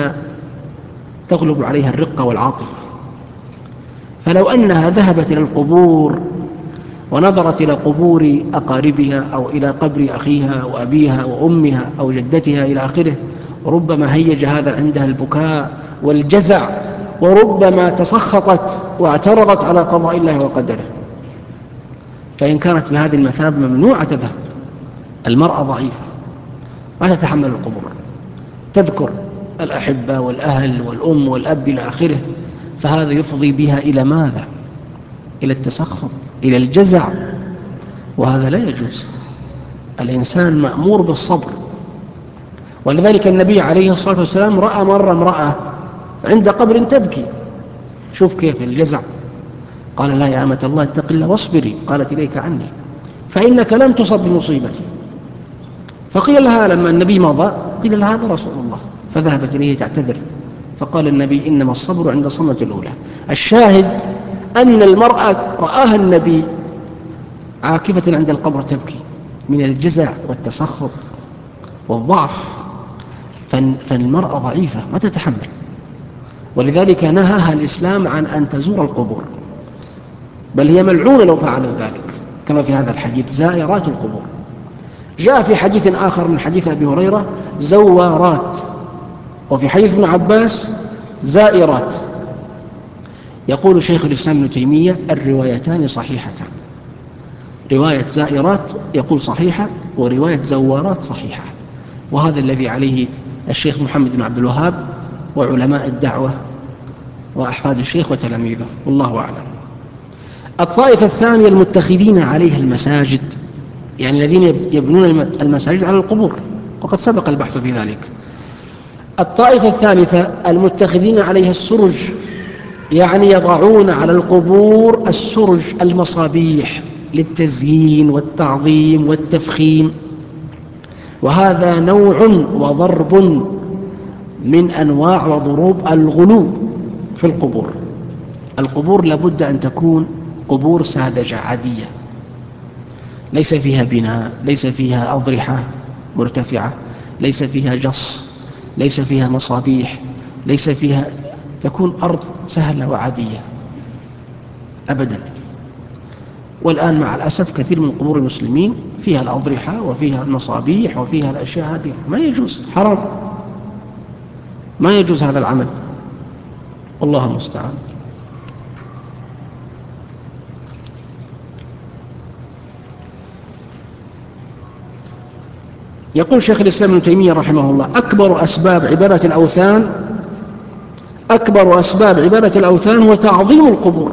عليها الرقة والعاطفة. فلو أنها ذهبت إلى القبور ونظرت إلى قبور أقاربها أو إلى قبر أخيها وأبيها وأمها أو جدتها إلى آخره، ربما هيج هذا عندها البكاء والجزع، وربما تسخطت واعترضت على قضاء الله وقدره. فإن كانت بهذه المثابة ممنوع تذهب. المرأة ضعيفة ما تتحمل القبور، تذكر الأحبة والأهل والأم والأب إلى آخره، فهذا يفضي بها إلى ماذا؟ إلى التسخط، إلى الجزع، وهذا لا يجوز. الإنسان مأمور بالصبر. ولذلك النبي عليه الصلاة والسلام رأى مرة امرأة عند قبر تبكي، شوف كيف الجزع. قال: لا يا أمة الله اتق الله واصبري. قالت: إليك عني فإنك لم تصب بمصيبتي. فقيل لها لما النبي مضى، قيل لها: هذا رسول الله. فذهبت إليه تعتذر، فقال النبي: إنما الصبر عند الصدمة الأولى. الشاهد أن المرأة رآها النبي عاكفة عند القبر تبكي من الجزع والتسخط والضعف. فالمرأة ضعيفة ما تتحمل، ولذلك نهاها الإسلام عن أن تزور القبور، بل هي ملعونة لو فعلت ذلك، كما في هذا الحديث زائرات القبور. جاء في حديث آخر من حديث أبي هريرة زوارات، وفي حديث ابن عباس زائرات. يقول شيخ الإسلام ابن تيمية الروايتان صحيحتان، رواية زائرات يقول صحيحة، ورواية زوارات صحيحة، وهذا الذي عليه الشيخ محمد بن عبد الوهاب وعلماء الدعوة وأحفاد الشيخ وتلاميذه، والله أعلم. الطائفة الثانية المتخذين عليها المساجد، يعني الذين يبنون المساجد على القبور، وقد سبق البحث في ذلك. الطائفة الثالثة المتخذين عليها السرج، يعني يضعون على القبور السرج المصابيح للتزيين والتعظيم والتفخيم، وهذا نوع وضرب من أنواع وضروب الغلو في القبور. القبور لابد أن تكون قبور ساذجة عادية، ليس فيها بناء، ليس فيها أضرحة مرتفعة، ليس فيها جص، ليس فيها مصابيح، ليس فيها، تكون أرض سهلة وعادية أبدا. والآن مع الأسف كثير من قبور المسلمين فيها الأضرحة وفيها المصابيح وفيها الأشياء هذه، ما يجوز، حرام، ما يجوز هذا العمل، والله المستعان. يقول شيخ الإسلام ابن تيمية رحمه الله أكبر أسباب عبادة الأوثان هو تعظيم القبور،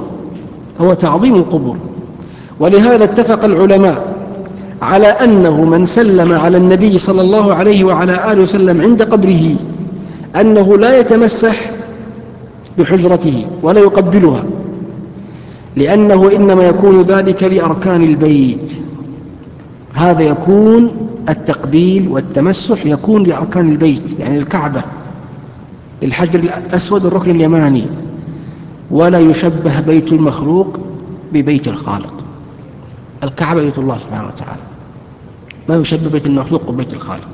ولهذا اتفق العلماء على أنه من سلم على النبي صلى الله عليه وعلى آله وسلم عند قبره أنه لا يتمسح بحجرته ولا يقبلها، لأنه إنما يكون ذلك لأركان البيت، هذا يكون التقبيل والتمسح يكون لأركان البيت، يعني الكعبة، الحجر الأسود الركن اليماني، ولا يشبه بيت المخلوق ببيت الخالق. الكعبة بيت الله سبحانه وتعالى، ما يشبه بيت المخلوق وبيت الخالق.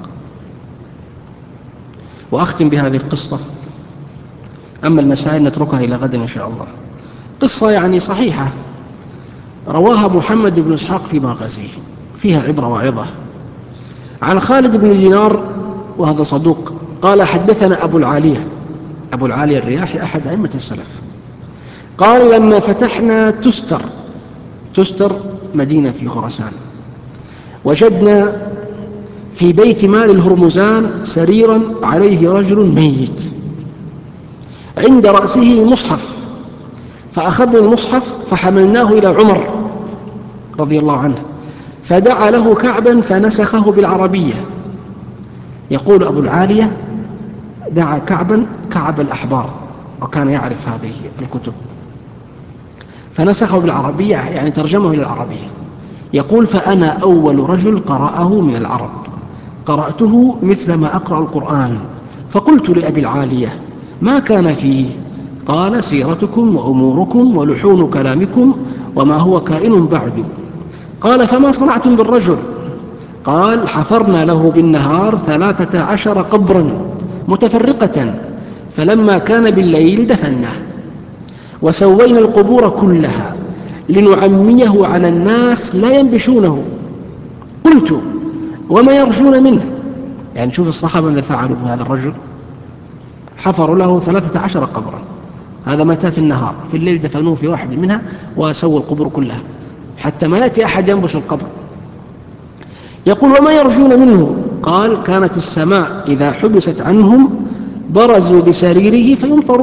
وأختم بهذه القصة، أما المسائل نتركها إلى غد إن شاء الله. قصة يعني صحيحة رواها محمد بن إسحاق في مغازيه، فيها عبرة وعظة، عن خالد بن دينار وهذا صدوق، قال حدثنا أبو العالية الرياحي أحد أئمة السلف، قال لما فتحنا تستر مدينة في خراسان، وجدنا في بيت مال الهرمزان سريرا عليه رجل ميت، عند رأسه مصحف، فأخذنا المصحف فحملناه إلى عمر رضي الله عنه، فدعا له كعبا فنسخه بالعربية. يقول أبو العالية دعا كعب الأحبار، وكان يعرف هذه الكتب، فنسخه بالعربية يعني ترجمه إلى العربية. يقول فأنا أول رجل قرأه من العرب، قرأته مثل ما أقرأ القرآن، فقلت لأبي العالية ما كان فيه؟ قال سيرتكم وأموركم ولحون كلامكم وما هو كائن بعد. قال فما صنعتم بالرجل؟ قال حفرنا له بالنهار 13 قبرا متفرقة، فلما كان بالليل دفناه، وسوينا القبور كلها لنعميه على الناس لا ينبشونه. قلت وما يرجون منه؟ يعني شوف الصحابة اللي فعلوا بهذا الرجل، حفروا له 13 قبرا، هذا متى في النهار، في الليل دفنوه في واحد منها وسووا القبور كلها حتى ما يأتي أحد ينبش القبر. يقول وما يرجون منه؟ قال كانت السماء إذا حبست عنهم برزوا بسريره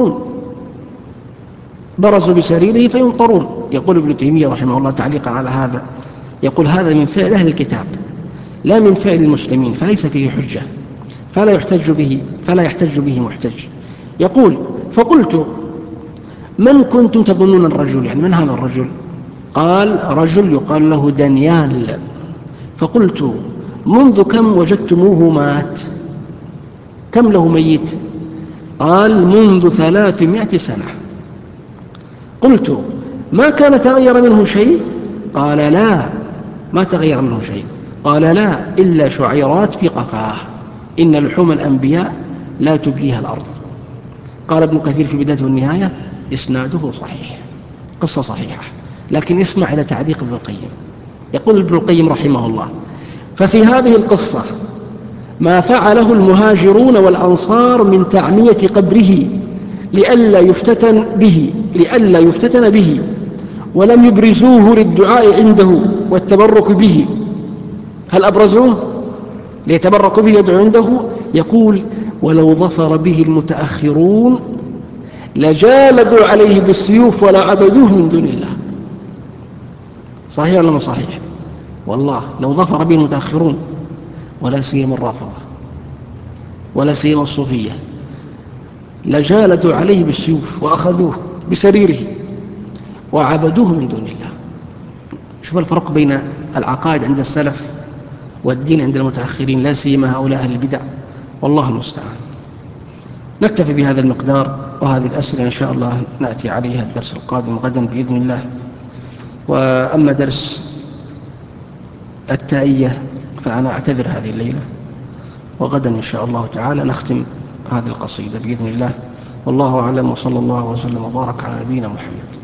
فيمطرون. يقول ابن تيمية رحمه الله تعليقا على هذا، يقول هذا من فعل أهل الكتاب لا من فعل المسلمين، فليس فيه حجة، فلا يحتج به محتج. يقول فقلت من كنتم تظنون الرجل؟ يعني من هذا الرجل؟ قال رجل يقال له دانيال. فقلت منذ كم وجدتموه مات؟ كم له ميت؟ قال منذ 300 سنة. قلت ما كان تغير منه شيء؟ قال لا ما تغير منه شيء. قال لا إلا شعيرات في قفاه، إن لحوم الأنبياء لا تبليها الأرض. قال ابن كثير في البداية والنهاية: إسناده صحيح، قصة صحيحة. لكن اسمع إلى تعليق ابن القيم. يقول ابن القيم رحمه الله: ففي هذه القصة ما فعله المهاجرون والأنصار من تعمية قبره لئلا يفتتن به، ولم يبرزوه للدعاء عنده والتبرك به. هل أبرزوه ليتبركوا به يدعو عنده؟ يقول: ولو ظفر به المتأخرون لجالدوا عليه بالسيوف ولا عبدوه من دون الله. صحيح ولا ما صحيح؟ والله لو ظفر به المتأخرون، ولا سيما الرافضة ولا سيما الصوفية، لجالدوا عليه بالسيوف وأخذوه بسريره وعبدوه من دون الله. شوف الفرق بين العقائد عند السلف والدين عند المتأخرين، لا سيما هؤلاء أهل البدع. والله المستعان. نكتفي بهذا المقدار، وهذه الأسئلة إن شاء الله نأتي عليها الدرس القادم غدا بإذن الله. وأما درس التائية فأنا أعتذر هذه الليلة، وغدا إن شاء الله تعالى نختم هذه القصيدة بإذن الله. والله أعلم، وصلى الله وسلم وبارك على نبينا محمد.